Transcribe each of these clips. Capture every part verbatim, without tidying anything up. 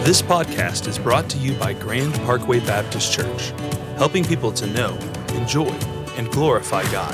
This podcast is brought to you by Grand Parkway Baptist Church, helping people to know, enjoy, and glorify God.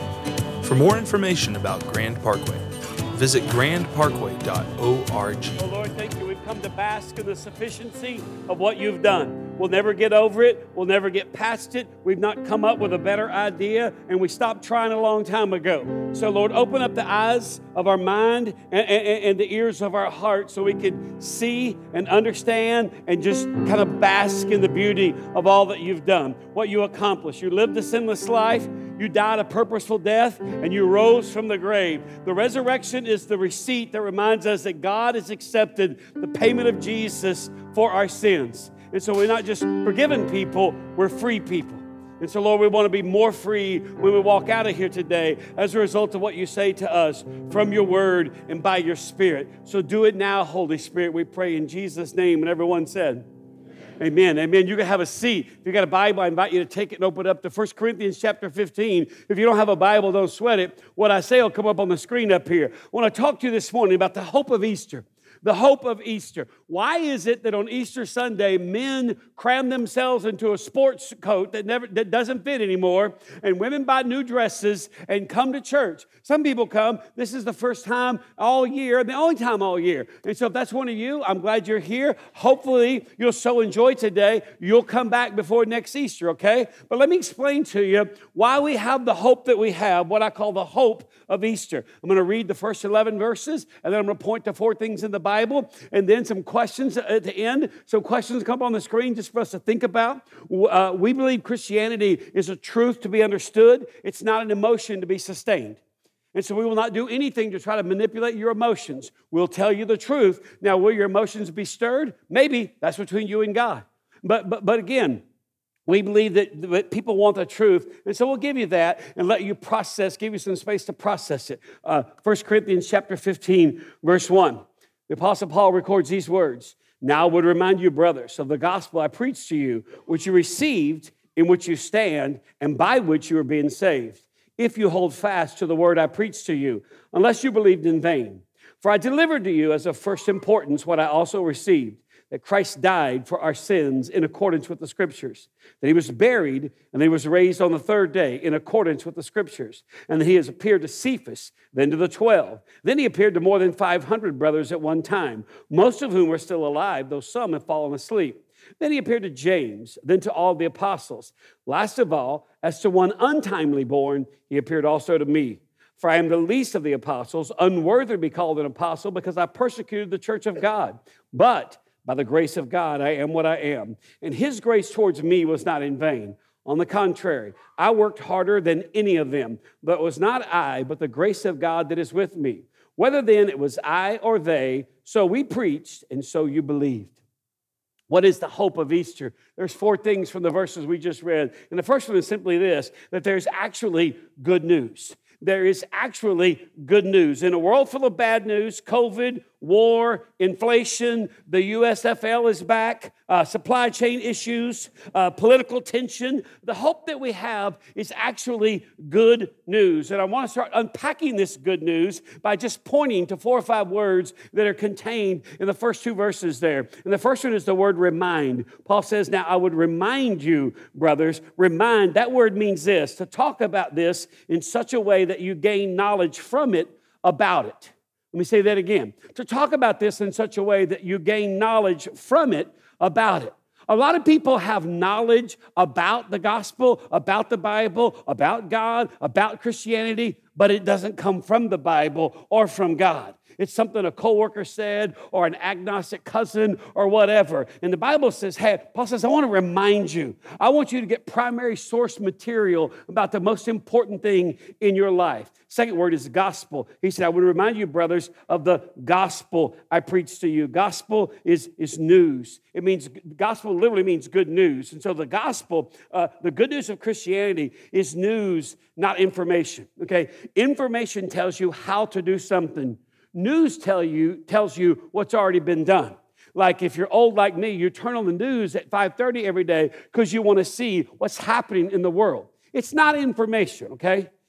For more information about Grand Parkway, visit grand parkway dot org. Oh Lord, thank you. We've come to bask in the sufficiency of what you've done. We'll never get over it. We'll never get past it. We've not come up with a better idea, and we stopped trying a long time ago. So Lord, open up the eyes of our mind and, and, and the ears of our heart so we can see and understand and just kind of bask in the beauty of all that you've done, what you accomplished. You lived a sinless life. You died a purposeful death, and you rose from the grave. The resurrection is the receipt that reminds us that God has accepted the payment of Jesus for our sins. And so we're not just forgiven people, we're free people. And so, Lord, we want to be more free when we walk out of here today as a result of what you say to us from your word and by your Spirit. So do it now, Holy Spirit, we pray in Jesus' name. And everyone said, Amen. Amen. You can have a seat. If you got a Bible, I invite you to take it and open it up to First Corinthians chapter fifteen. If you don't have a Bible, don't sweat it. What I say will come up on the screen up here. I want to talk to you this morning about the hope of Easter. The hope of Easter. Why is it that on Easter Sunday, men cram themselves into a sports coat that never that doesn't fit anymore, and women buy new dresses and come to church? Some people come, this is the first time all year, the only time all year. And so if that's one of you, I'm glad you're here. Hopefully, you'll so enjoy today, you'll come back before next Easter, okay? But let me explain to you why we have the hope that we have, what I call the hope of Easter. I'm going to read the first eleven verses, and then I'm going to point to four things in the Bible. Bible, and then some questions at the end. Some questions come on the screen just for us to think about. Uh, we believe Christianity is a truth to be understood. It's not an emotion to be sustained. And so we will not do anything to try to manipulate your emotions. We'll tell you the truth. Now, will your emotions be stirred? Maybe. That's between you and God. But but but again, we believe that, that people want the truth, and so we'll give you that and let you process, give you some space to process it. Uh, First Corinthians chapter fifteen, verse one. The Apostle Paul records these words. Now I would remind you, brothers, of the gospel I preached to you, which you received, in which you stand, and by which you are being saved, if you hold fast to the word I preached to you, unless you believed in vain. For I delivered to you as of first importance what I also received, that Christ died for our sins in accordance with the Scriptures, that he was buried and he was raised on the third day in accordance with the Scriptures, and that he has appeared to Cephas, then to the twelve. Then he appeared to more than five hundred brothers at one time, most of whom are still alive, though some have fallen asleep. Then he appeared to James, then to all the apostles. Last of all, as to one untimely born, he appeared also to me. For I am the least of the apostles, unworthy to be called an apostle, because I persecuted the church of God. But by the grace of God, I am what I am. And his grace towards me was not in vain. On the contrary, I worked harder than any of them. But it was not I, but the grace of God that is with me. Whether then it was I or they, so we preached, and so you believed. What is the hope of Easter? There's four things from the verses we just read. And the first one is simply this, that there's actually good news. There is actually good news. In a world full of bad news, COVID, war, inflation, the U S F L is back, uh, supply chain issues, uh, political tension. The hope that we have is actually good news. And I want to start unpacking this good news by just pointing to four or five words that are contained in the first two verses there. And the first one is the word remind. Paul says, now I would remind you, brothers, remind. That word means this, to talk about this in such a way that you gain knowledge from it about it. Let me say that again. To talk about this in such a way that you gain knowledge from it about it. A lot of people have knowledge about the gospel, about the Bible, about God, about Christianity, but it doesn't come from the Bible or from God. It's something a coworker said or an agnostic cousin or whatever. And the Bible says, hey, Paul says, I want to remind you. I want you to get primary source material about the most important thing in your life. Second word is gospel. He said, I would remind you, brothers, of the gospel I preached to you. Gospel is, is news. It means, gospel literally means good news. And so the gospel, uh, the good news of Christianity is news, not information. Okay? Information tells you how to do something. News tell you, tells you what's already been done. Like if you're old like me, you turn on the news at five thirty every day because you want to see what's happening in the world. It's not information, okay?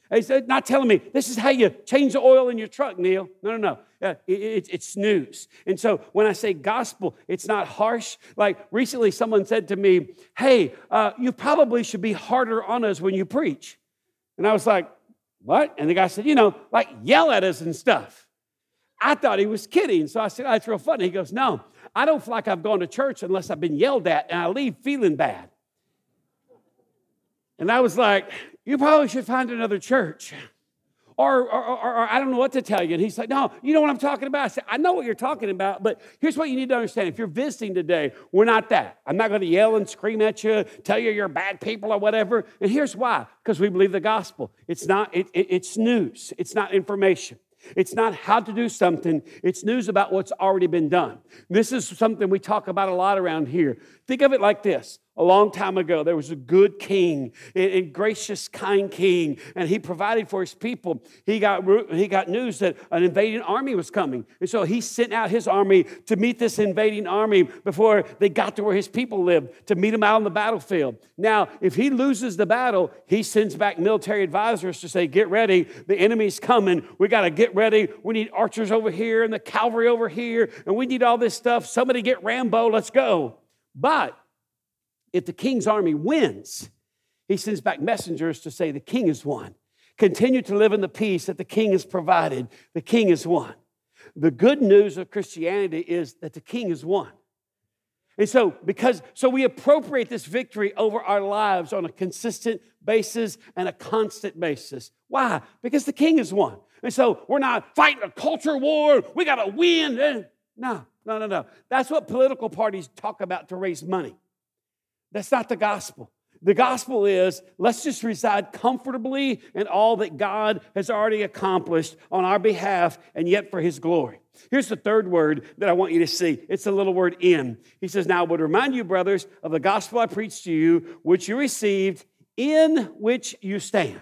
He's not telling me this is how you change the oil in your truck, Neil. No, no, no. Uh, it, it, it's snooze. And so when I say gospel, it's not harsh. Like recently someone said to me, hey, uh, you probably should be harder on us when you preach. And I was like, what? And the guy said, you know, like yell at us and stuff. I thought he was kidding. So I said, oh, that's real funny. He goes, no, I don't feel like I've gone to church unless I've been yelled at and I leave feeling bad. And I was like, you probably should find another church. Or, or, or, or I don't know what to tell you. And he's like, no, you know what I'm talking about? I said, I know what you're talking about, but here's what you need to understand. If you're visiting today, we're not that. I'm not going to yell and scream at you, tell you you're bad people or whatever. And here's why. Because we believe the gospel. It's not, it, it, it's news. It's not information. It's not how to do something. It's news about what's already been done. This is something we talk about a lot around here. Think of it like this. A long time ago, there was a good king, a gracious, kind king, and he provided for his people. He got, he got news that an invading army was coming. And so he sent out his army to meet this invading army before they got to where his people lived, to meet them out on the battlefield. Now, if he loses the battle, he sends back military advisors to say, get ready, the enemy's coming. We got to get ready. We need archers over here and the cavalry over here, and we need all this stuff. Somebody get Rambo, let's go. But if the king's army wins, he sends back messengers to say the king has won. Continue to live in the peace that the king has provided. The king has won. The good news of Christianity is that the king has won. And so, because so we appropriate this victory over our lives on a consistent basis and a constant basis. Why? Because the king has won. And so we're not fighting a culture war. We got to win. No, no, no, no. That's what political parties talk about to raise money. That's not the gospel. The gospel is, let's just reside comfortably in all that God has already accomplished on our behalf and yet for his glory. Here's the third word that I want you to see. It's the little word in. He says, now I would remind you, brothers, of the gospel I preached to you, which you received, in which you stand.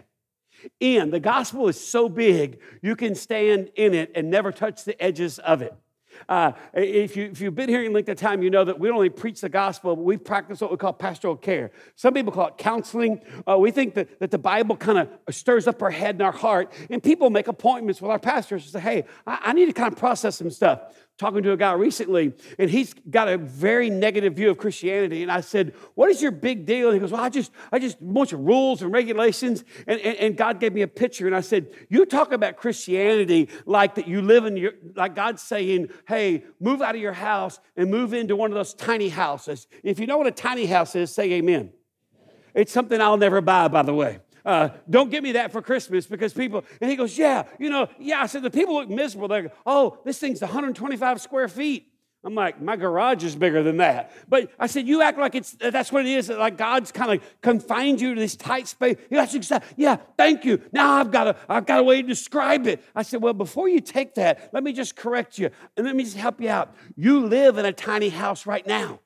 In. The gospel is so big, you can stand in it and never touch the edges of it. Uh, if, you, if you've been here in length of time, you know that we don't only preach the gospel, but we practice what we call pastoral care. Some people call it counseling. Uh, we think that, that the Bible kind of stirs up our head and our heart, and people make appointments with our pastors and say, hey, I, I need to kind of process some stuff. Talking to a guy recently, and he's got a very negative view of Christianity. And I said, what is your big deal? And he goes, well, I just, I just, a bunch of rules and regulations. And, and, and God gave me a picture. And I said, you talk about Christianity like that you live in your, like God's saying, hey, move out of your house and move into one of those tiny houses. If you know what a tiny house is, say amen. It's something I'll never buy, by the way. Uh, don't give me that for Christmas because people, and he goes, yeah, you know, yeah. I said, the people look miserable. They go, oh, this thing's one hundred twenty-five square feet. I'm like, my garage is bigger than that. But I said, you act like it's that's what it is. Like God's kind of confined you to this tight space. Yeah, that's exactly, yeah, thank you. Now I've got a, I've got a way to describe it. I said, well, before you take that, let me just correct you. And let me just help you out. You live in a tiny house right now.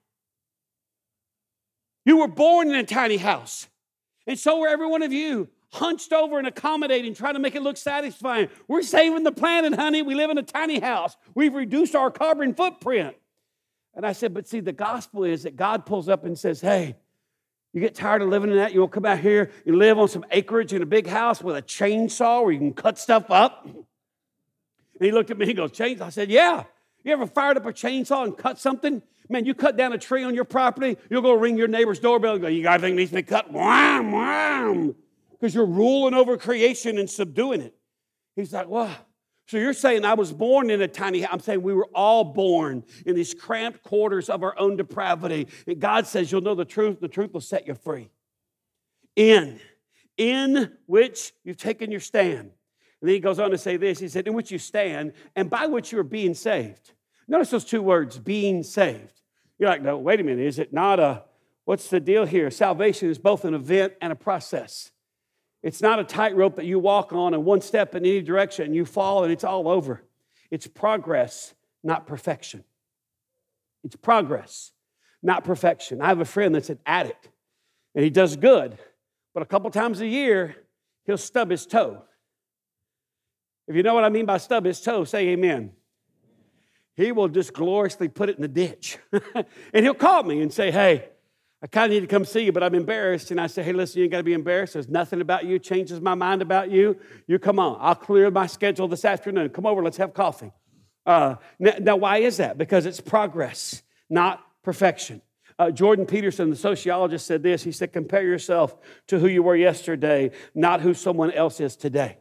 You were born in a tiny house. And so were every one of you, hunched over and accommodating, trying to make it look satisfying. We're saving the planet, honey. We live in a tiny house. We've reduced our carbon footprint. And I said, but see, the gospel is that God pulls up and says, hey, you get tired of living in that? You want to come out here and live on some acreage in a big house with a chainsaw where you can cut stuff up? And he looked at me and he goes, chainsaw? I said, yeah. You ever fired up a chainsaw and cut something? Man, you cut down a tree on your property, you'll go ring your neighbor's doorbell and go, you got anything needs to be cut? Wham, wham. Because you're ruling over creation and subduing it. He's like, wow. So you're saying I was born in a tiny house. I'm saying we were all born in these cramped quarters of our own depravity. And God says you'll know the truth. The truth will set you free. In, in which you've taken your stand. And then he goes on to say this. He said, in which you stand and by which you are being saved. Notice those two words, being saved. You're like, no, wait a minute. Is it not a, what's the deal here? Salvation is both an event and a process. It's not a tightrope that you walk on and one step in any direction and you fall and it's all over. It's progress, not perfection. It's progress, not perfection. I have a friend that's an addict and he does good, but a couple times a year, he'll stub his toe. If you know what I mean by stub his toe, say amen. He will just gloriously put it in the ditch. And he'll call me and say, hey, I kind of need to come see you, but I'm embarrassed. And I say, hey, listen, you ain't got to be embarrassed. There's nothing about you changes my mind about you. You come on. I'll clear my schedule this afternoon. Come over. Let's have coffee. Uh, now, now, why is that? Because it's progress, not perfection. Uh, Jordan Peterson, the sociologist, said this. He said, compare yourself to who you were yesterday, not who someone else is today.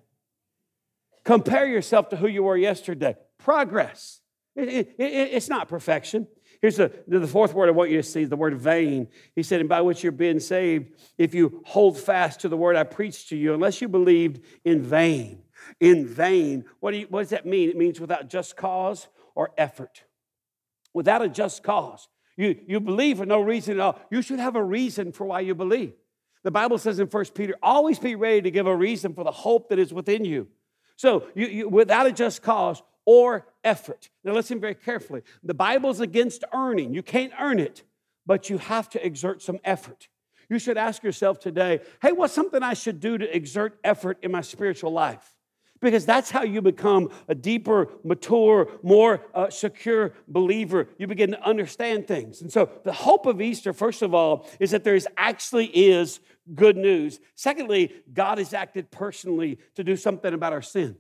Compare yourself to who you were yesterday. Progress. It, it, it, it's not perfection. Here's the, the fourth word I want you to see, the word vain. He said, and by which you're being saved, if you hold fast to the word I preached to you, unless you believed in vain. In vain. What, do you, what does that mean? It means without just cause or effort. Without a just cause. You, you believe for no reason at all. You should have a reason for why you believe. The Bible says in First Peter, always be ready to give a reason for the hope that is within you. So you, you, without a just cause or effort. Now listen very carefully. The Bible's against earning. You can't earn it, but you have to exert some effort. You should ask yourself today, hey, what's something I should do to exert effort in my spiritual life? Because that's how you become a deeper, mature, more uh, secure believer. You begin to understand things. And so the hope of Easter, first of all, is that there is actually is good news. Secondly, God has acted personally to do something about our sin.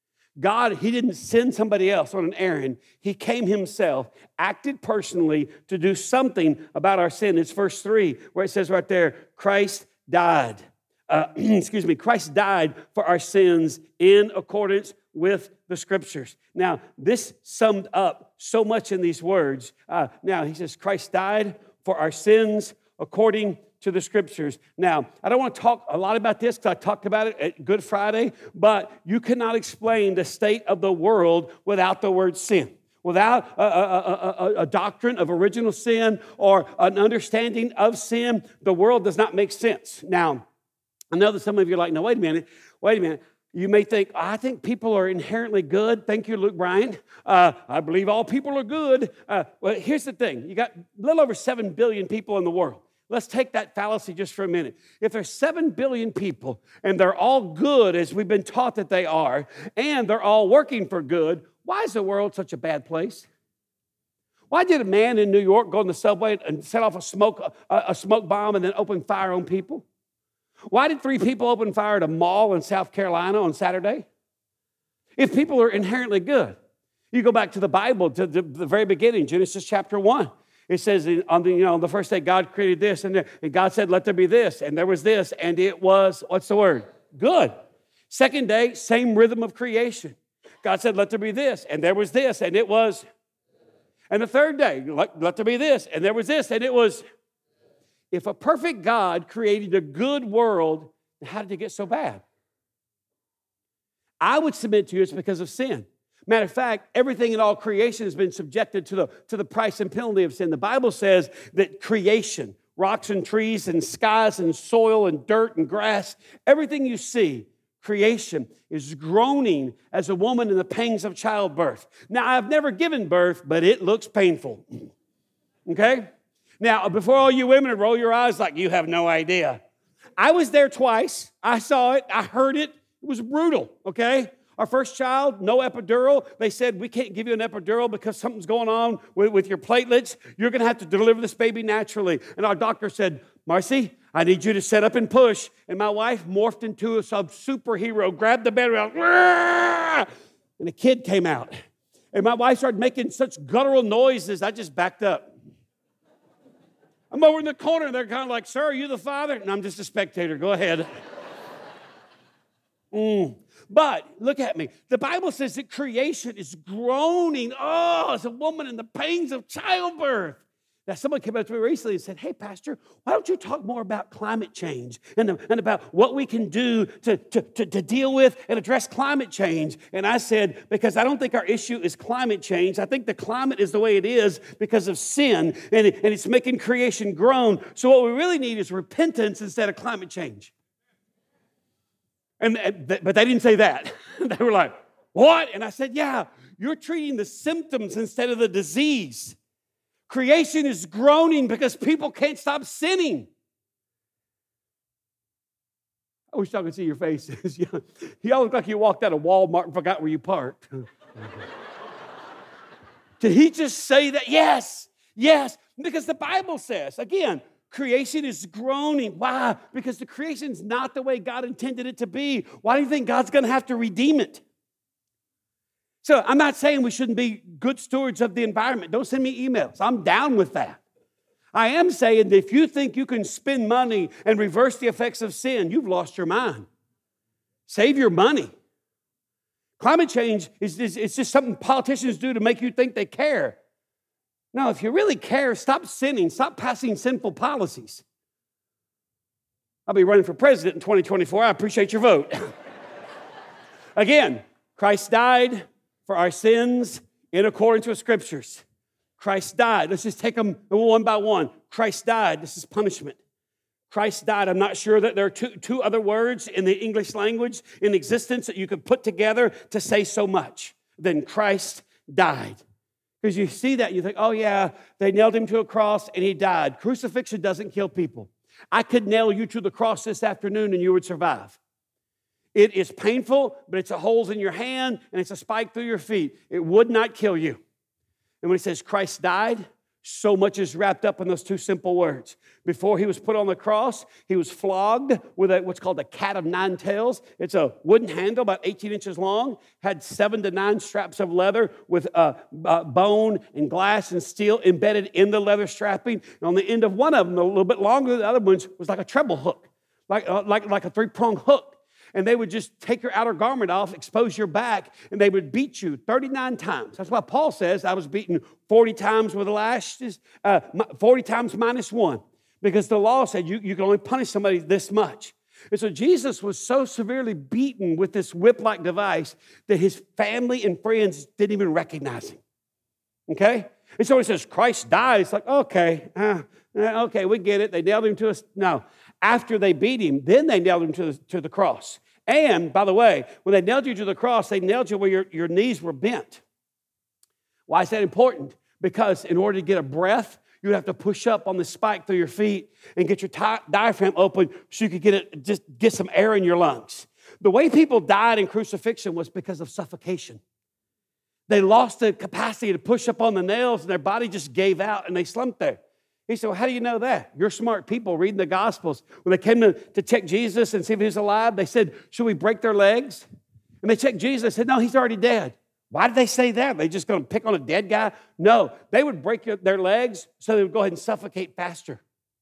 God, He didn't send somebody else on an errand. He came Himself, acted personally to do something about our sin. It's verse three where it says right there, Christ died. Uh, excuse me, Christ died for our sins in accordance with the Scriptures. Now, this summed up so much in these words. Uh, now, He says, Christ died for our sins according to the Scriptures. Now, I don't want to talk a lot about this because I talked about it at Good Friday, but you cannot explain the state of the world without the word sin. Without a, a, a, a doctrine of original sin or an understanding of sin, the world does not make sense. Now, I know that some of you are like, no, wait a minute, wait a minute. You may think, I think people are inherently good. Thank you, Luke Bryan. Uh, I believe all people are good. Uh, well, here's the thing. You got a little over seven billion people in the world. Let's take that fallacy just for a minute. If there's seven billion people and they're all good as we've been taught that they are, and they're all working for good, why is the world such a bad place? Why did a man in New York go in the subway and set off a smoke, a, a smoke bomb and then open fire on people? Why did three people open fire at a mall in South Carolina on Saturday? If people are inherently good. You go back to the Bible, to the, the very beginning, Genesis chapter one. It says on the, you know, the first day God created this, and, there, and God said, let there be this, and there was this, and it was, what's the word? Good. Second day, same rhythm of creation. God said, let there be this, and there was this, and it was. And the third day, let, let there be this, and there was this, and it was. If a perfect God created a good world, how did it get so bad? I would submit to you it's because of sin. Matter of fact, everything in all creation has been subjected to the, to the price and penalty of sin. The Bible says that creation, rocks and trees and skies and soil and dirt and grass, everything you see, creation is groaning as a woman in the pangs of childbirth. Now, I've never given birth, but it looks painful. Okay? Now, before all you women roll your eyes like you have no idea. I was there twice. I saw it. I heard it. It was brutal, okay? Our first child, no epidural. They said, we can't give you an epidural because something's going on with, with your platelets. You're going to have to deliver this baby naturally. And our doctor said, Marcy, I need you to set up and push. And my wife morphed into a sub superhero, grabbed the baby, and a kid came out. And my wife started making such guttural noises, I just backed up. I'm over in the corner, and they're kind of like, sir, are you the father? And I'm just a spectator. Go ahead. Mm. But look at me. The Bible says that creation is groaning. Oh, as a woman in the pains of childbirth. Now, someone came up to me recently and said, hey, Pastor, why don't you talk more about climate change and, and about what we can do to, to, to, to deal with and address climate change? And I said, because I don't think our issue is climate change. I think the climate is the way it is because of sin, and, it, and it's making creation groan. So what we really need is repentance instead of climate change. And, and But they didn't say that. They were like, what? And I said, yeah, you're treating the symptoms instead of the disease. Creation is groaning because people can't stop sinning. I wish I could see your faces. You all look like you walked out of Walmart and forgot where you parked. Did he just say that? Yes, yes. Because the Bible says, again, Creation is groaning. Why? Because the creation's not the way God intended it to be. Why do you think God's going to have to redeem it? So I'm not saying we shouldn't be good stewards of the environment. Don't send me emails. I'm down with that. I am saying that if you think you can spend money and reverse the effects of sin, you've lost your mind. Save your money. Climate change is, is it's just something politicians do to make you think they care. No, if you really care, stop sinning. Stop passing sinful policies. I'll be running for president in twenty twenty-four. I appreciate your vote. Again, Christ died for our sins in accordance with Scriptures. Christ died. Let's just take them one by one. Christ died. This is punishment. Christ died. I'm not sure that there are two, two other words in the English language in existence that you could put together to say so much. Then Christ died. Because you see that, you think, oh yeah, they nailed him to a cross and he died. Crucifixion doesn't kill people. I could nail you to the cross this afternoon and you would survive. It is painful, but it's a holes in your hand and it's a spike through your feet. It would not kill you. And when he says Christ died, so much is wrapped up in those two simple words. Before he was put on the cross, he was flogged with a, what's called a cat of nine tails. It's a wooden handle about eighteen inches long, had seven to nine straps of leather with uh, uh, bone and glass and steel embedded in the leather strapping. And on the end of one of them, a little bit longer than the other ones, was like a treble hook, like, uh, like, like a three-prong hook. And they would just take your outer garment off, expose your back, and they would beat you thirty-nine times. That's why Paul says, I was beaten forty times with the lashes, uh, forty times minus one. Because the law said you, you can only punish somebody this much. And so Jesus was so severely beaten with this whip-like device that his family and friends didn't even recognize him. Okay? And so when it says Christ died, it's like, okay, uh, okay, we get it. They nailed him to us. No. After they beat him, then they nailed him to the, to the cross. And, by the way, when they nailed you to the cross, they nailed you where your, your knees were bent. Why is that important? Because in order to get a breath, you would have to push up on the spike through your feet and get your ti- diaphragm open so you could get it, just get some air in your lungs. The way people died in crucifixion was because of suffocation. They lost the capacity to push up on the nails, and their body just gave out, and they slumped there. He said, well, how do you know that? You're smart people reading the Gospels. When they came to, to check Jesus and see if he was alive, they said, should we break their legs? And they checked Jesus and said, no, he's already dead. Why did they say that? Are they just going to pick on a dead guy? No, they would break their legs so they would go ahead and suffocate faster.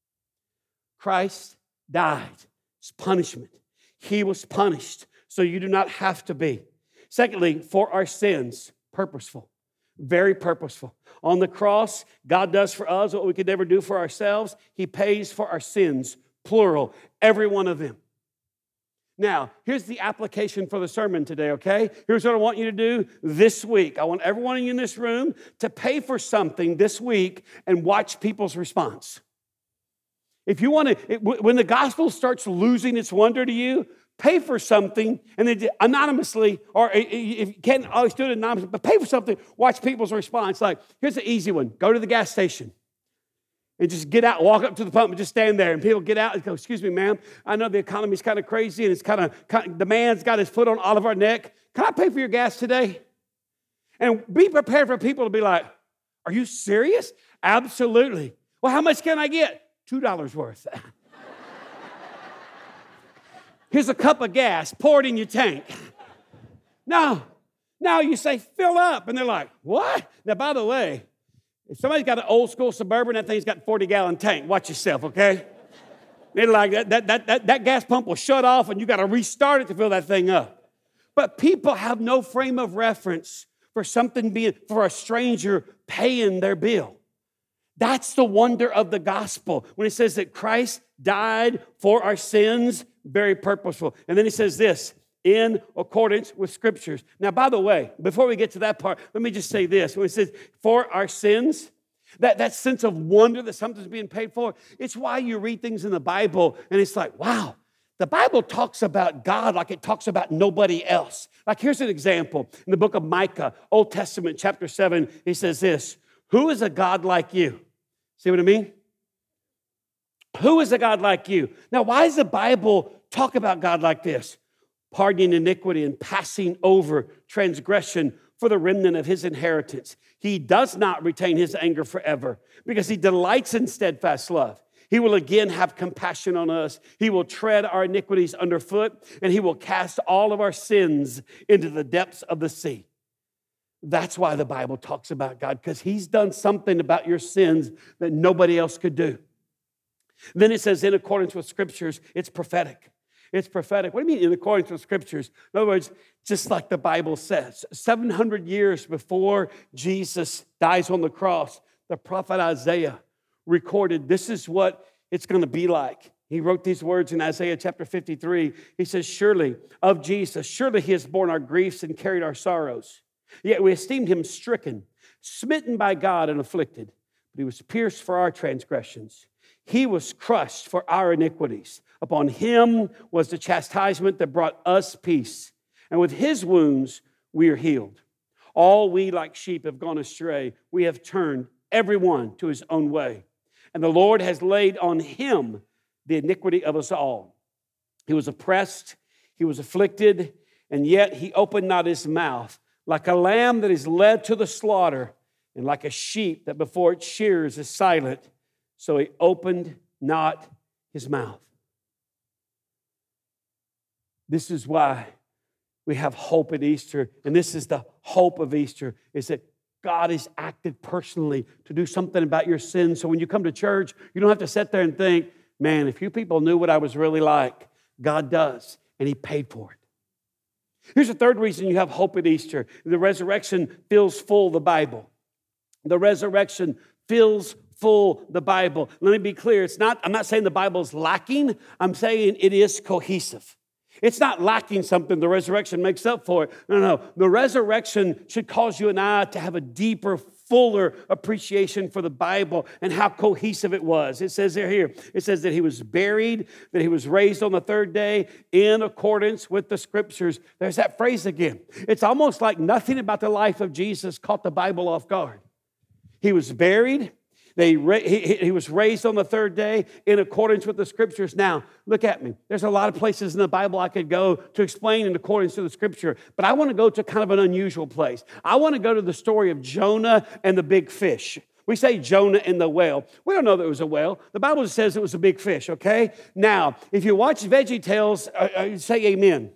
Christ died. It's punishment. He was punished, so you do not have to be. Secondly, for our sins, purposeful. Very purposeful. On the cross, God does for us what we could never do for ourselves. He pays for our sins, plural, every one of them. Now, here's the application for the sermon today, okay? Here's what I want you to do this week. I want everyone in this room to pay for something this week and watch people's response. If you want to, when the gospel starts losing its wonder to you, pay for something, and then anonymously, or if you can't always do it anonymously, but pay for something, watch people's response. Like, here's the easy one. Go to the gas station and just get out, walk up to the pump and just stand there. And people get out and go, excuse me, ma'am, I know the economy's kind of crazy and it's kind of, the man's got his foot on all of our neck. Can I pay for your gas today? And be prepared for people to be like, are you serious? Absolutely. Well, how much can I get? two dollars worth. Here's a cup of gas, pour it in your tank. No, now you say, fill up. And they're like, what? Now, by the way, if somebody's got an old school Suburban, that thing's got a forty gallon tank. Watch yourself, okay? They're like, that, that, that, that, that gas pump will shut off and you got to restart it to fill that thing up. But people have no frame of reference for something being, for a stranger paying their bill. That's the wonder of the gospel. When it says that Christ died for our sins, very purposeful. And then he says this, in accordance with Scriptures. Now, by the way, before we get to that part, let me just say this. When it says for our sins, that, that sense of wonder that something's being paid for, it's why you read things in the Bible and it's like, wow, the Bible talks about God like it talks about nobody else. Like here's an example. In the book of Micah, Old Testament, chapter seven, he says this, who is a God like you? See what I mean? Who is a God like you? Now, why does the Bible talk about God like this? Pardoning iniquity and passing over transgression for the remnant of his inheritance. He does not retain his anger forever because he delights in steadfast love. He will again have compassion on us. He will tread our iniquities underfoot, and he will cast all of our sins into the depths of the sea. That's why the Bible talks about God, because he's done something about your sins that nobody else could do. Then it says, in accordance with Scriptures, it's prophetic. It's prophetic. What do you mean, in accordance with Scriptures? In other words, just like the Bible says, seven hundred years before Jesus dies on the cross, the prophet Isaiah recorded, this is what it's going to be like. He wrote these words in Isaiah chapter fifty-three. He says, surely, of Jesus, surely he has borne our griefs and carried our sorrows. Yet we esteemed him stricken, smitten by God and afflicted. But he was pierced for our transgressions. He was crushed for our iniquities. Upon him was the chastisement that brought us peace. And with his wounds we are healed. All we like sheep have gone astray. We have turned everyone to his own way. And the Lord has laid on him the iniquity of us all. He was oppressed, he was afflicted, and yet he opened not his mouth. Like a lamb that is led to the slaughter, and like a sheep that before its shears is silent, so he opened not his mouth. This is why we have hope at Easter, and this is the hope of Easter, is that God has acted personally to do something about your sins. So when you come to church, you don't have to sit there and think, man, if you people knew what I was really like, God does, and he paid for it. Here's the third reason you have hope at Easter. The resurrection fills full the Bible. The resurrection fills full the Bible. Let me be clear. It's not, I'm not saying the Bible's lacking. I'm saying it is cohesive. It's not lacking something. The resurrection makes up for it. No, no. The resurrection should cause you and I to have a deeper, fuller appreciation for the Bible and how cohesive it was. It says there here, it says that he was buried, that he was raised on the third day in accordance with the Scriptures. There's that phrase again. It's almost like nothing about the life of Jesus caught the Bible off guard. He was buried. They, he, he was raised on the third day in accordance with the Scriptures. Now, look at me. There's a lot of places in the Bible I could go to explain in accordance to the Scripture, but I want to go to kind of an unusual place. I want to go to the story of Jonah and the big fish. We say Jonah and the whale. We don't know that it was a whale. The Bible says it was a big fish, okay? Now, if you watch VeggieTales, uh, uh, say amen.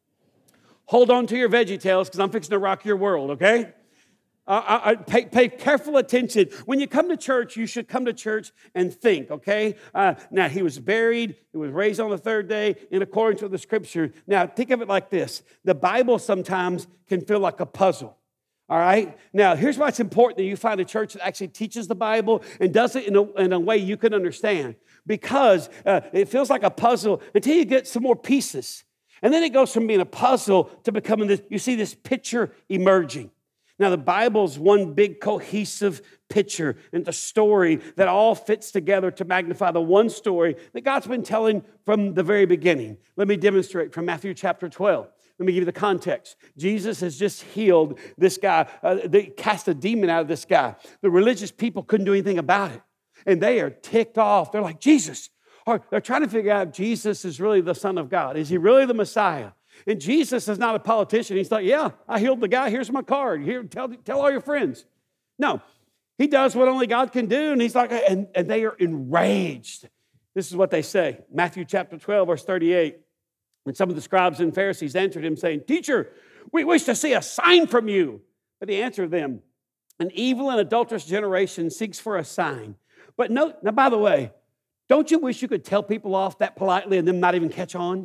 Hold on to your VeggieTales because I'm fixing to rock your world, okay? Uh, I, pay, pay careful attention. When you come to church, you should come to church and think, okay? Uh, now, he was buried. He was raised on the third day in accordance with the Scripture. Now, think of it like this. The Bible sometimes can feel like a puzzle, all right? Now, here's why it's important that you find a church that actually teaches the Bible and does it in a, in a way you can understand, because uh, it feels like a puzzle until you get some more pieces. And then it goes from being a puzzle to becoming this, you see this picture emerging. Now, the Bible's one big cohesive picture and the story that all fits together to magnify the one story that God's been telling from the very beginning. Let me demonstrate from Matthew chapter twelve. Let me give you the context. Jesus has just healed this guy. Uh, they cast a demon out of this guy. The religious people couldn't do anything about it. And they are ticked off. They're like, Jesus. Or they're trying to figure out if Jesus is really the Son of God. Is he really the Messiah? And Jesus is not a politician. He's like, yeah, I healed the guy. Here's my card. Here, tell, tell all your friends. No, he does what only God can do. And he's like, and, and they are enraged. This is what they say. Matthew chapter twelve, verse thirty-eight. And some of the scribes and Pharisees answered him, saying, Teacher, we wish to see a sign from you. But he answered them, an evil and adulterous generation seeks for a sign. But no, now, by the way, don't you wish you could tell people off that politely and them not even catch on?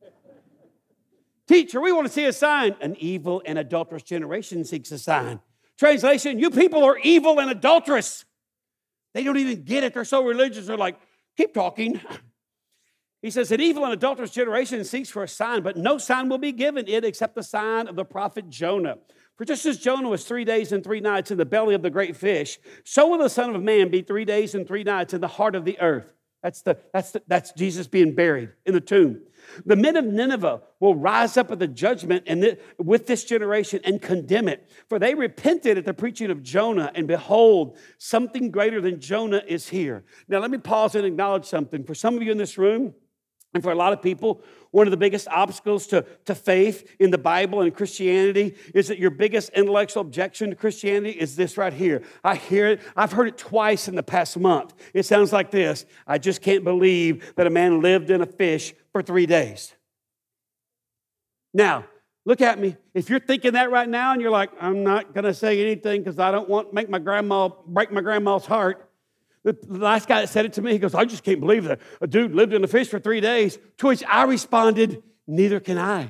Teacher, we want to see a sign. An evil and adulterous generation seeks a sign. Translation, you people are evil and adulterous. They don't even get it. They're so religious. They're like, keep talking. He says, an evil and adulterous generation seeks for a sign, but no sign will be given it except the sign of the prophet Jonah. For just as Jonah was three days and three nights in the belly of the great fish, so will the Son of Man be three days and three nights in the heart of the earth. That's, the, that's, the, that's Jesus being buried in the tomb. The men of Nineveh will rise up at the judgment and th- with this generation and condemn it. For they repented at the preaching of Jonah, and behold, something greater than Jonah is here. Now let me pause and acknowledge something. For some of you in this room, And for a lot of people, one of the biggest obstacles to, to faith in the Bible and Christianity is that your biggest intellectual objection to Christianity is this right here. I hear it. I've heard it twice in the past month. It sounds like this. I just can't believe that a man lived in a fish for three days. Now, look at me. If you're thinking that right now and you're like, I'm not going to say anything because I don't want to make my grandma, break my grandma's heart. The last guy that said it to me, he goes, I just can't believe that a dude lived in a fish for three days. To which I responded, neither can I.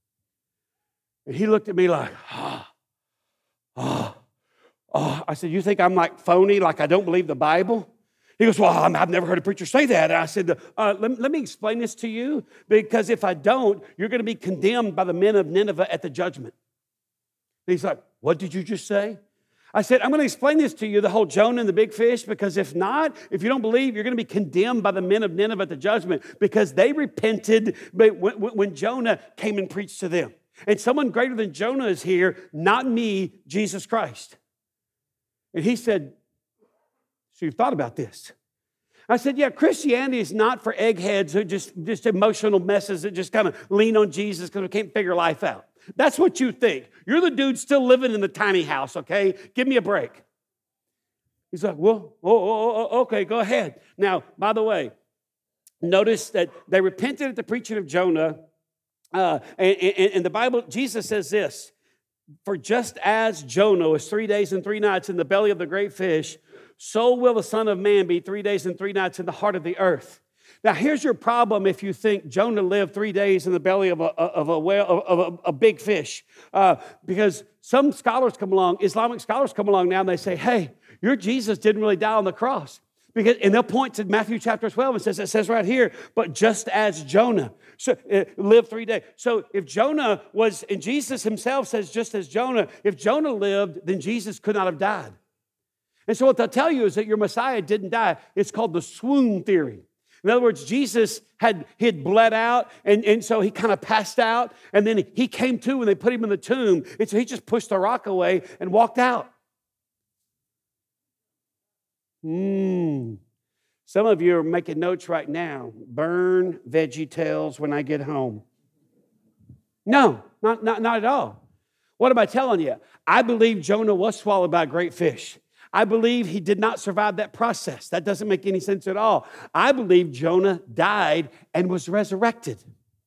And he looked at me like, ah, oh, oh. I said, you think I'm like phony, like I don't believe the Bible? He goes, well, I've never heard a preacher say that. And I said, uh, let, let me explain this to you, because if I don't, you're going to be condemned by the men of Nineveh at the judgment. And he's like, what did you just say? I said, I'm going to explain this to you, the whole Jonah and the big fish, because if not, if you don't believe, you're going to be condemned by the men of Nineveh at the judgment, because they repented when Jonah came and preached to them. And someone greater than Jonah is here, not me, Jesus Christ. And he said, so you've thought about this? I said, yeah, Christianity is not for eggheads who just, just emotional messes that just kind of lean on Jesus because we can't figure life out. That's what you think. You're the dude still living in the tiny house, okay? Give me a break. He's like, well, oh, oh, oh, okay, go ahead. Now, by the way, notice that they repented at the preaching of Jonah. Uh, and, and, and the Bible, Jesus says this, for just as Jonah was three days and three nights in the belly of the great fish, so will the Son of Man be three days and three nights in the heart of the earth. Now, here's your problem if you think Jonah lived three days in the belly of a, of a, whale, of a, a big fish. Uh, because some scholars come along, Islamic scholars come along now, and they say, hey, your Jesus didn't really die on the cross. Because, and they'll point to Matthew chapter twelve and says, it says right here, but just as Jonah so, uh, lived three days. So if Jonah was, and Jesus himself says just as Jonah, if Jonah lived, then Jesus could not have died. And so what they'll tell you is that your Messiah didn't die. It's called the swoon theory. In other words, Jesus had, he had bled out, and, and so he kind of passed out, and then he came to when they put him in the tomb, and so he just pushed the rock away and walked out. Hmm. Some of you are making notes right now. Burn VeggieTales when I get home. No, not, not, not at all. What am I telling you? I believe Jonah was swallowed by a great fish. I believe he did not survive that process. That doesn't make any sense at all. I believe Jonah died and was resurrected.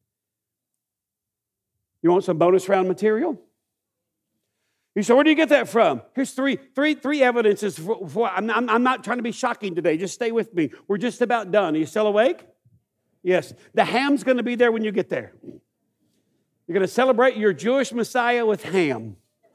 You want some bonus round material? You say, where do you get that from? Here's three, three, three evidences. For, for, I'm, I'm, I'm not trying to be shocking today. Just stay with me. We're just about done. Are you still awake? Yes. The ham's going to be there when you get there. You're going to celebrate your Jewish Messiah with ham.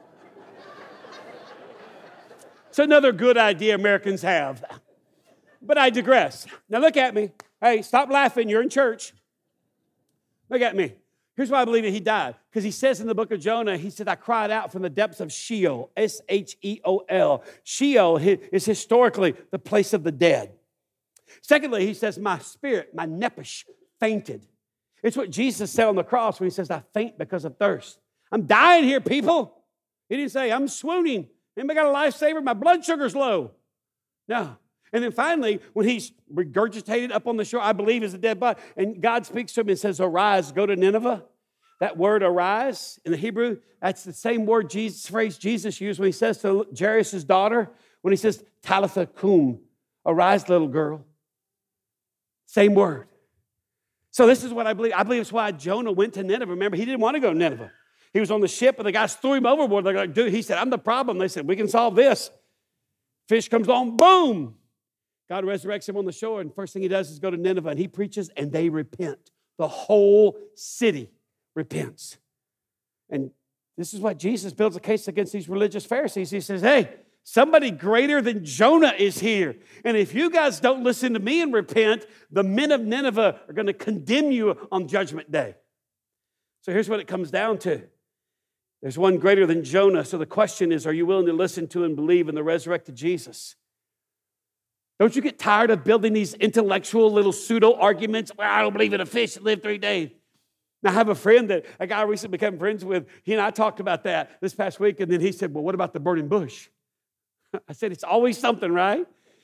It's another good idea Americans have. But I digress. Now look at me. Hey, stop laughing. You're in church. Look at me. Here's why I believe that he died. Because he says in the book of Jonah, he said, I cried out from the depths of Sheol, S H E O L. Sheol is historically the place of the dead. Secondly, he says, my spirit, my nephesh, fainted. It's what Jesus said on the cross when he says, I faint because of thirst. I'm dying here, people. He didn't say, I'm swooning. Anybody got a lifesaver? My blood sugar's low. No. And then finally, when he's regurgitated up on the shore, I believe is a dead body, and God speaks to him and says, arise, go to Nineveh. That word arise in the Hebrew, that's the same word Jesus, phrase Jesus used when he says to Jairus' daughter, when he says, Talitha cum, arise, little girl. Same word. So this is what I believe. I believe it's why Jonah went to Nineveh. Remember, he didn't want to go to Nineveh. He was on the ship, and the guys threw him overboard. They're like, dude, he said, I'm the problem. They said, we can solve this. Fish comes on, boom. God resurrects him on the shore, and first thing he does is go to Nineveh, and he preaches, and they repent. The whole city repents. And this is what Jesus builds a case against these religious Pharisees. He says, hey, somebody greater than Jonah is here. And if you guys don't listen to me and repent, the men of Nineveh are going to condemn you on Judgment Day. So here's what it comes down to. There's one greater than Jonah. So the question is, are you willing to listen to and believe in the resurrected Jesus? Don't you get tired of building these intellectual little pseudo arguments? Well, I don't believe in a fish that lived three days. Now, I have a friend that a guy I recently became friends with. He and I talked about that this past week, and then he said, well, what about the burning bush? I said, it's always something, right?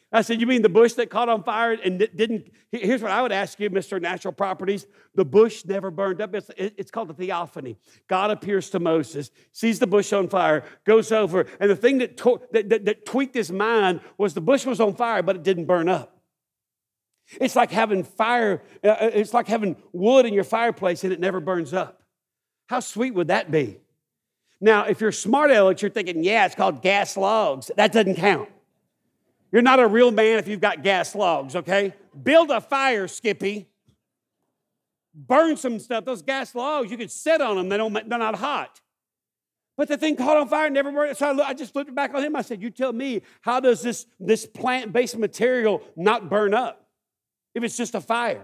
I said, you mean the bush that caught on fire and didn't? Here's what I would ask you, Mister Natural Properties. The bush never burned up. It's, it's called a theophany. God appears to Moses, sees the bush on fire, goes over. And the thing that, to, that, that, that tweaked his mind was the bush was on fire, but it didn't burn up. It's like having fire. Uh, it's like having wood in your fireplace and it never burns up. How sweet would that be? Now, if you're smart Alex, you're thinking, yeah, it's called gas logs. That doesn't count. You're not a real man if you've got gas logs, okay? Build a fire, Skippy. Burn some stuff. Those gas logs, you could sit on them. They don't, they're not hot. But the thing caught on fire and never burned. So I, looked, I just flipped it back on him. I said, you tell me, how does this, this plant-based material not burn up if it's just a fire?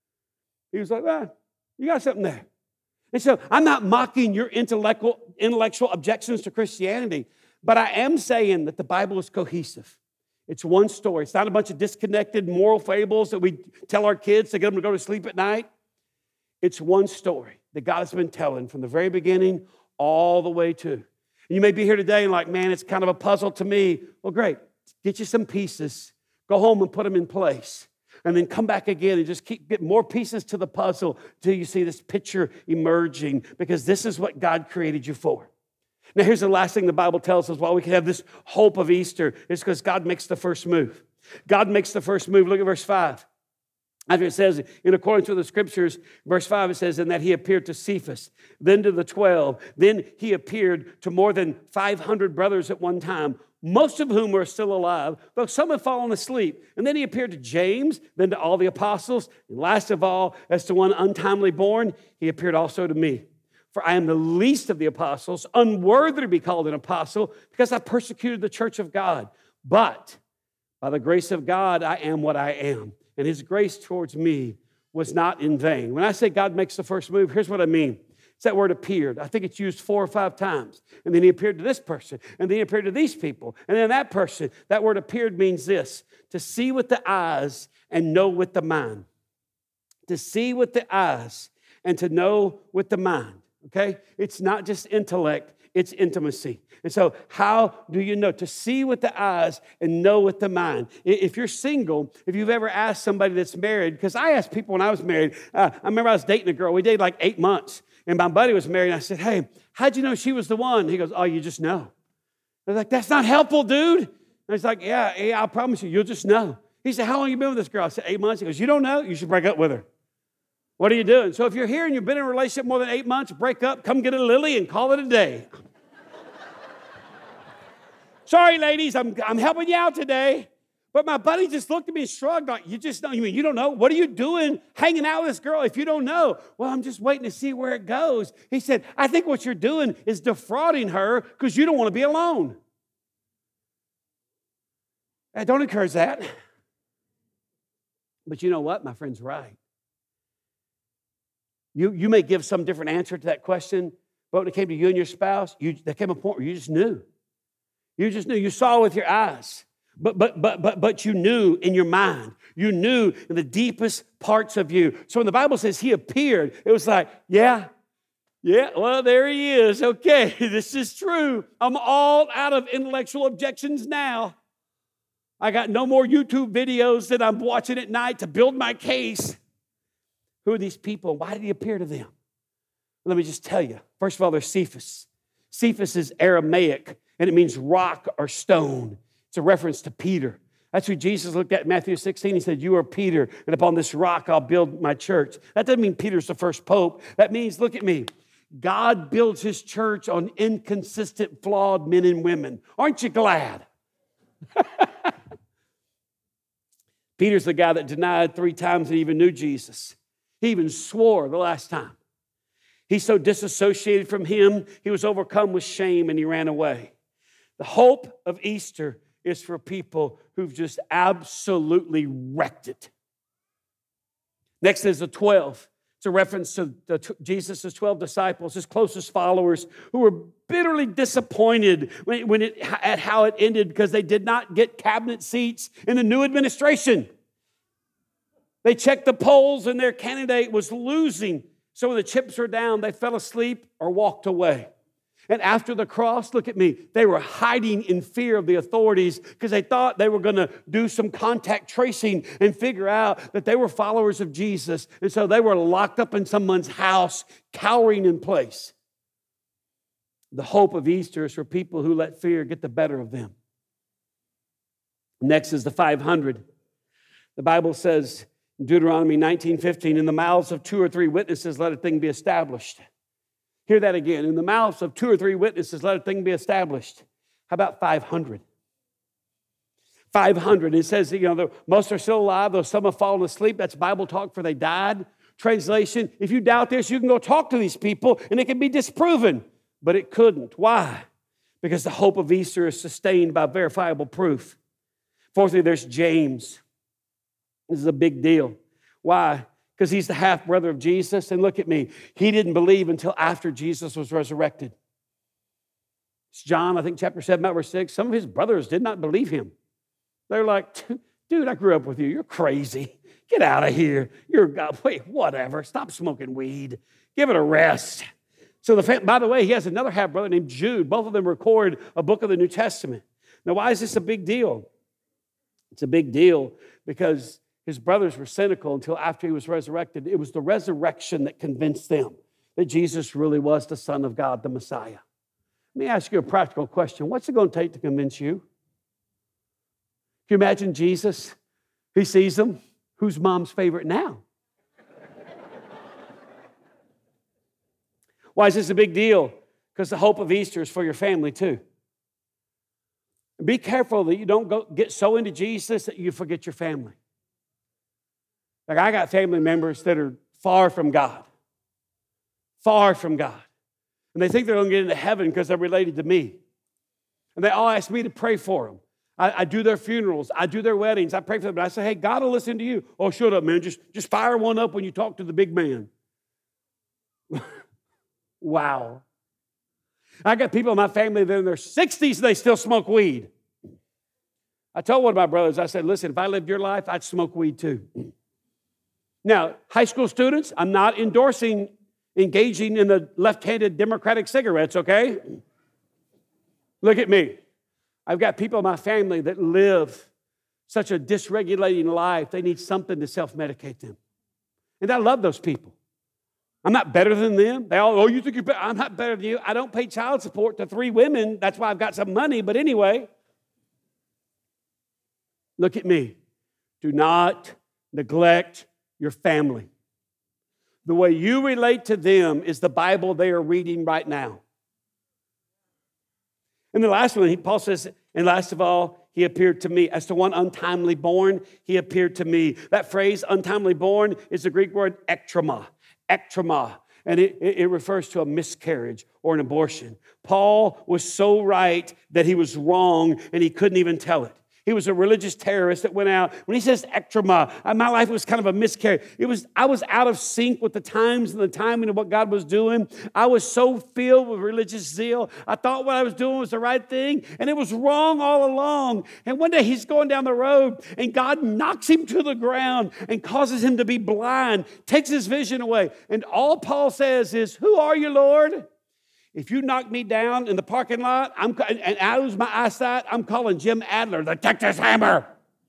He was like, ah, you got something there. And so I'm not mocking your intellectual, intellectual objections to Christianity, but I am saying that the Bible is cohesive. It's one story. It's not a bunch of disconnected moral fables that we tell our kids to get them to go to sleep at night. It's one story that God has been telling from the very beginning all the way to. And you may be here today and like, man, it's kind of a puzzle to me. Well, great. Get you some pieces. Go home and put them in place. And then come back again and just keep get more pieces to the puzzle until you see this picture emerging, because this is what God created you for. Now, here's the last thing the Bible tells us. While we can have this hope of Easter, it's because God makes the first move. God makes the first move. Look at verse five. After it says, in accordance with the scriptures, verse five, it says, and that he appeared to Cephas, then to the twelve. Then he appeared to more than five hundred brothers at one time, most of whom are still alive, though some have fallen asleep. And then he appeared to James, then to all the apostles. And last of all, as to one untimely born, he appeared also to me. For I am the least of the apostles, unworthy to be called an apostle, because I persecuted the church of God. But by the grace of God, I am what I am. And his grace towards me was not in vain. When I say God makes the first move, here's what I mean. It's that word appeared. I think it's used four or five times. And then he appeared to this person. And then he appeared to these people. And then that person. That word appeared means this: to see with the eyes and know with the mind. To see with the eyes and to know with the mind. Okay? It's not just intellect, it's intimacy. And so how do you know? To see with the eyes and know with the mind. If you're single, if you've ever asked somebody that's married, because I asked people when I was married, uh, I remember I was dating a girl. We dated like eight months. And my buddy was married, and I said, hey, how'd you know she was the one? He goes, oh, you just know. I was like, that's not helpful, dude. And he's like, yeah, yeah, I promise you, you'll just know. He said, how long have you been with this girl? I said, eight months. He goes, you don't know? You should break up with her. What are you doing? So if you're here and you've been in a relationship more than eight months, break up, come get a lily and call it a day. Sorry, ladies, I'm, I'm helping you out today. But my buddy just looked at me and shrugged, like, you just know. You mean you don't know? What are you doing hanging out with this girl if you don't know? Well, I'm just waiting to see where it goes. He said, I think what you're doing is defrauding her because you don't want to be alone. I don't encourage that. But you know what? My friend's right. You, you may give some different answer to that question, but when it came to you and your spouse, you, there came a point where you just knew. You just knew. You saw with your eyes. But but but but but you knew in your mind. You knew in the deepest parts of you. So when the Bible says he appeared, it was like, yeah, yeah, well, there he is. Okay, this is true. I'm all out of intellectual objections now. I got no more YouTube videos that I'm watching at night to build my case. Who are these people? Why did he appear to them? Let me just tell you. First of all, there's Cephas. Cephas is Aramaic, and it means rock or stone. It's a reference to Peter. That's who Jesus looked at in Matthew sixteen. He said, you are Peter, and upon this rock I'll build my church. That doesn't mean Peter's the first pope. That means, look at me, God builds his church on inconsistent, flawed men and women. Aren't you glad? Peter's the guy that denied three times that he even knew Jesus. He even swore the last time. He's so disassociated from him, he was overcome with shame and he ran away. The hope of Easter is for people who've just absolutely wrecked it. Next is the twelve. It's a reference to the, Jesus' twelve disciples, his closest followers, who were bitterly disappointed when, when it, at how it ended because they did not get cabinet seats in the new administration. They checked the polls and their candidate was losing. So when the chips were down, they fell asleep or walked away. And after the cross, look at me, they were hiding in fear of the authorities because they thought they were going to do some contact tracing and figure out that they were followers of Jesus. And so they were locked up in someone's house, cowering in place. The hope of Easter is for people who let fear get the better of them. Next is the five hundred. The Bible says in Deuteronomy nineteen fifteen, in the mouths of two or three witnesses, let a thing be established. Hear that again. In the mouths of two or three witnesses, let a thing be established. How about five hundred? five hundred. It says, you know, the, most are still alive, though some have fallen asleep. That's Bible talk for they died. Translation, if you doubt this, you can go talk to these people and it can be disproven. But it couldn't. Why? Because the hope of Easter is sustained by verifiable proof. Fourthly, there's James. This is a big deal. Why? Because he's the half-brother of Jesus. And look at me. He didn't believe until after Jesus was resurrected. It's John, I think, chapter seven, verse six. Some of his brothers did not believe him. They're like, dude, I grew up with you. You're crazy. Get out of here. You're God. Wait, whatever. Stop smoking weed. Give it a rest. So, the fam- by the way, he has another half-brother named Jude. Both of them record a book of the New Testament. Now, why is this a big deal? It's a big deal because his brothers were cynical until after he was resurrected. It was the resurrection that convinced them that Jesus really was the Son of God, the Messiah. Let me ask you a practical question. What's it going to take to convince you? Can you imagine Jesus? He sees them. Who's mom's favorite now? Why is this a big deal? Because the hope of Easter is for your family too. Be careful that you don't go get so into Jesus that you forget your family. Like I got family members that are far from God. Far from God. And they think they're going to get into heaven because they're related to me. And they all ask me to pray for them. I, I do their funerals. I do their weddings. I pray for them. And I say, hey, God will listen to you. Oh, shut up, man. Just, just fire one up when you talk to the big man. Wow. I got people in my family that are in their sixties and they still smoke weed. I told one of my brothers, I said, listen, if I lived your life, I'd smoke weed too. Now, high school students, I'm not endorsing engaging in the left-handed Democratic cigarettes, okay? Look at me. I've got people in my family that live such a dysregulating life, they need something to self-medicate them. And I love those people. I'm not better than them. They all, oh, you think you're better? I'm not better than you. I don't pay child support to three women. That's why I've got some money. But anyway, look at me. Do not neglect your family. The way you relate to them is the Bible they are reading right now. And the last one, Paul says, and last of all, he appeared to me. As to one untimely born, he appeared to me. That phrase, untimely born, is the Greek word ektrema. Ektrema. And it, it refers to a miscarriage or an abortion. Paul was so right that he was wrong and he couldn't even tell it. He was a religious terrorist that went out. When he says ektrema, my life was kind of a miscarriage. It was, I was out of sync with the times and the timing of what God was doing. I was so filled with religious zeal. I thought what I was doing was the right thing, and it was wrong all along. And one day he's going down the road, and God knocks him to the ground and causes him to be blind, takes his vision away. And all Paul says is, who are you, Lord? If you knock me down in the parking lot I'm, and I lose my eyesight, I'm calling Jim Adler, the Texas Hammer.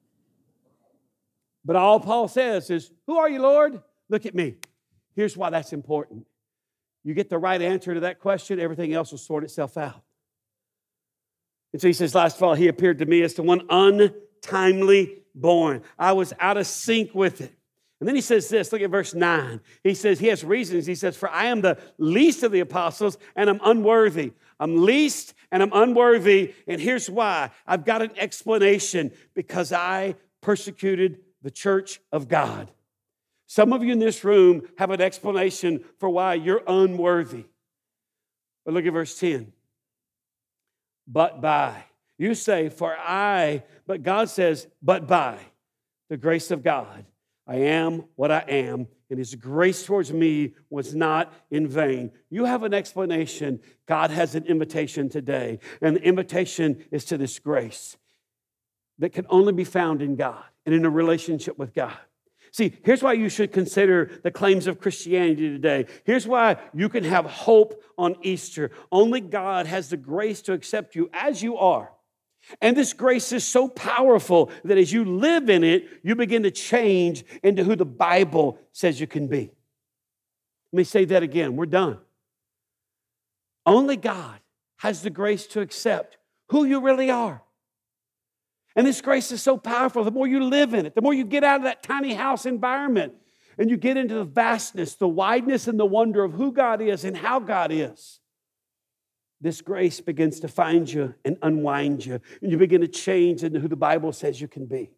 But all Paul says is, who are you, Lord? Look at me. Here's why that's important. You get the right answer to that question, everything else will sort itself out. And so he says, last of all, he appeared to me as to one untimely born. I was out of sync with it. And then he says this, look at verse nine. He says, he has reasons. He says, for I am the least of the apostles and I'm unworthy. I'm least and I'm unworthy. And here's why. I've got an explanation. Because I persecuted the church of God. Some of you in this room have an explanation for why you're unworthy. But look at verse ten. But by. You say, for I, but God says, but by the grace of God. I am what I am, and His grace towards me was not in vain. You have an explanation. God has an invitation today, and the invitation is to this grace that can only be found in God and in a relationship with God. See, here's why you should consider the claims of Christianity today. Here's why you can have hope on Easter. Only God has the grace to accept you as you are. And this grace is so powerful that as you live in it, you begin to change into who the Bible says you can be. Let me say that again. We're done. Only God has the grace to accept who you really are. And this grace is so powerful. The more you live in it, the more you get out of that tiny house environment and you get into the vastness, the wideness, and the wonder of who God is and how God is, this grace begins to find you and unwind you, and you begin to change into who the Bible says you can be.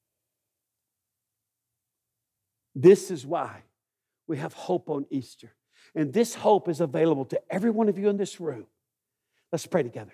This is why we have hope on Easter. And this hope is available to every one of you in this room. Let's pray together.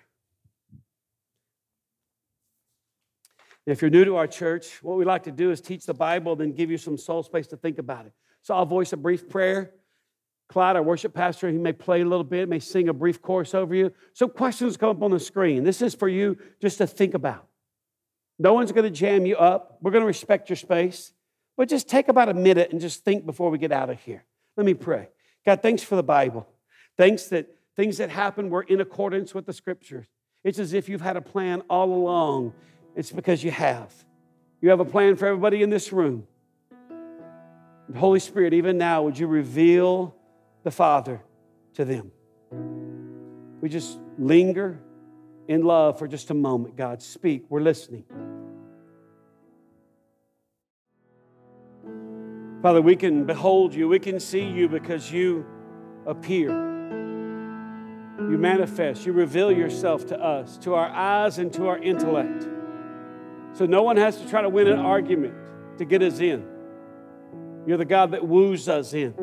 If you're new to our church, what we like to do is teach the Bible, then give you some soul space to think about it. So I'll voice a brief prayer. Clyde, our worship pastor, he may play a little bit, may sing a brief chorus over you. So questions come up on the screen. This is for you just to think about. No one's going to jam you up. We're going to respect your space. But just take about a minute and just think before we get out of here. Let me pray. God, thanks for the Bible. Thanks that things that happen were in accordance with the Scriptures. It's as if you've had a plan all along. It's because you have. You have a plan for everybody in this room. And Holy Spirit, even now, would you reveal the Father to them? We just linger in love for just a moment. God, speak. We're listening. Father, we can behold you. We can see you because you appear. You manifest. You reveal yourself to us, to our eyes and to our intellect. So no one has to try to win an argument to get us in. You're the God that woos us in.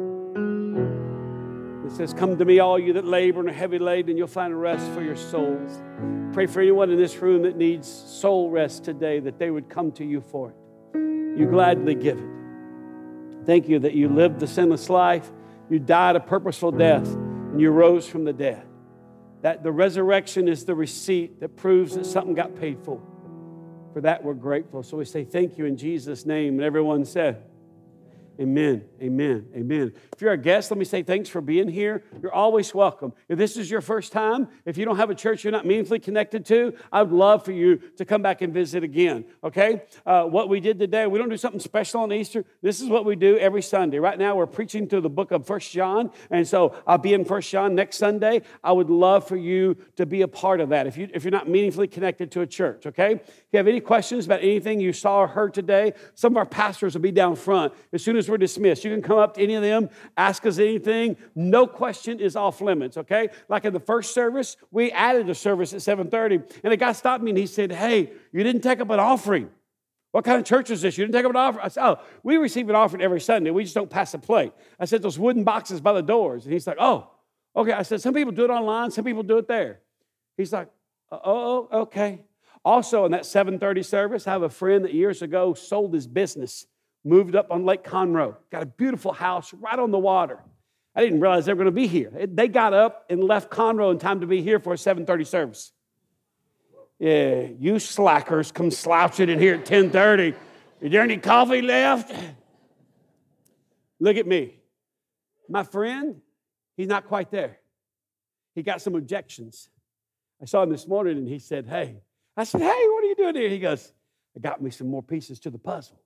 It says, come to me, all you that labor and are heavy laden, and you'll find rest for your souls. Pray for anyone in this room that needs soul rest today, that they would come to you for it. You gladly give it. Thank you that you lived the sinless life, you died a purposeful death, and you rose from the dead. That the resurrection is the receipt that proves that something got paid for. For that, we're grateful. So we say thank you in Jesus' name. And everyone said, amen, amen, amen. If you're a guest, let me say thanks for being here. You're always welcome. If this is your first time, if you don't have a church you're not meaningfully connected to, I would love for you to come back and visit again, okay? Uh, what we did today, we don't do something special on Easter. This is what we do every Sunday. Right now, we're preaching through the book of First John, and so I'll be in First John next Sunday. I would love for you to be a part of that if, you, if you're not meaningfully connected to a church, okay? If you have any questions about anything you saw or heard today, some of our pastors will be down front. As soon as we're dismissed, you can come up to any of them, ask us anything. No question is off limits, okay? Like in the first service, we added a service at seven thirty, and a guy stopped me and he said, hey, you didn't take up an offering. What kind of church is this? You didn't take up an offering? I said, oh, we receive an offering every Sunday. We just don't pass a plate. I said, those wooden boxes by the doors. And he's like, oh, okay. I said, some people do it online. Some people do it there. He's like, oh, okay. Also, in that seven thirty service, I have a friend that years ago sold his business, moved up on Lake Conroe, got a beautiful house right on the water. I didn't realize they were going to be here. They got up and left Conroe in time to be here for a seven thirty service. Yeah, you slackers come slouching in here at ten thirty. Is there any coffee left? Look at me. My friend, he's not quite there. He got some objections. I saw him this morning and he said, hey. I said, hey, what are you doing here? He goes, I got me some more pieces to the puzzle.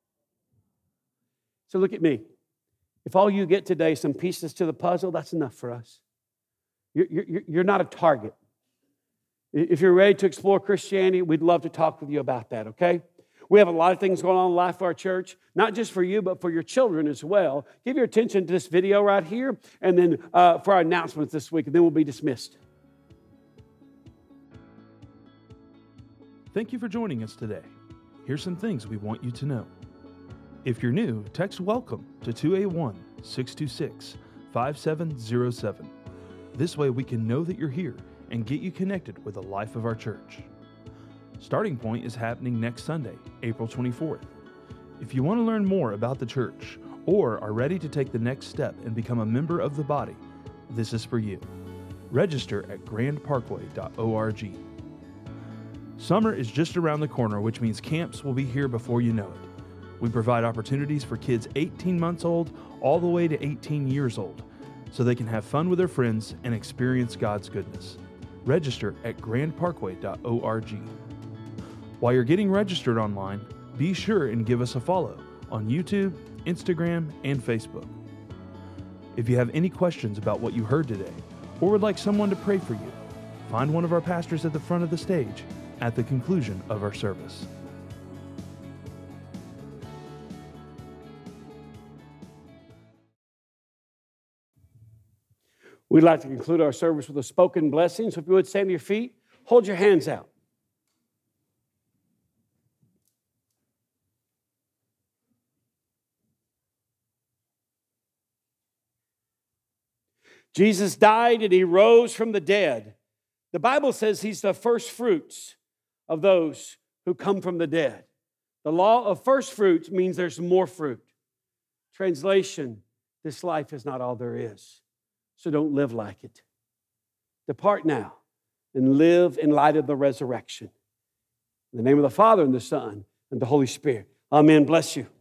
So look at me. If all you get today is some pieces to the puzzle, that's enough for us. You're, you're, you're not a target. If you're ready to explore Christianity, we'd love to talk with you about that, okay? We have a lot of things going on in life of our church, not just for you, but for your children as well. Give your attention to this video right here, and then uh, for our announcements this week, and then we'll be dismissed. Thank you for joining us today. Here's some things we want you to know. If you're new, text WELCOME to two eight one, six two six, five seven zero seven. This way we can know that you're here and get you connected with the life of our church. Starting Point is happening next Sunday, April twenty-fourth. If you want to learn more about the church or are ready to take the next step and become a member of the body, this is for you. Register at grand parkway dot org. Summer is just around the corner, which means camps will be here before you know it. We provide opportunities for kids eighteen months old all the way to eighteen years old, so they can have fun with their friends and experience God's goodness. Register at grand parkway dot org. While you're getting registered online, be sure and give us a follow on YouTube, Instagram, and Facebook. If you have any questions about what you heard today, or would like someone to pray for you, find one of our pastors at the front of the stage at the conclusion of our service. We'd like to conclude our service with a spoken blessing. So if you would stand to your feet, hold your hands out. Jesus died and he rose from the dead. The Bible says he's the first fruits of those who come from the dead. The law of first fruits means there's more fruit. Translation, this life is not all there is. So don't live like it. Depart now and live in light of the resurrection. In the name of the Father and the Son and the Holy Spirit. Amen. Bless you.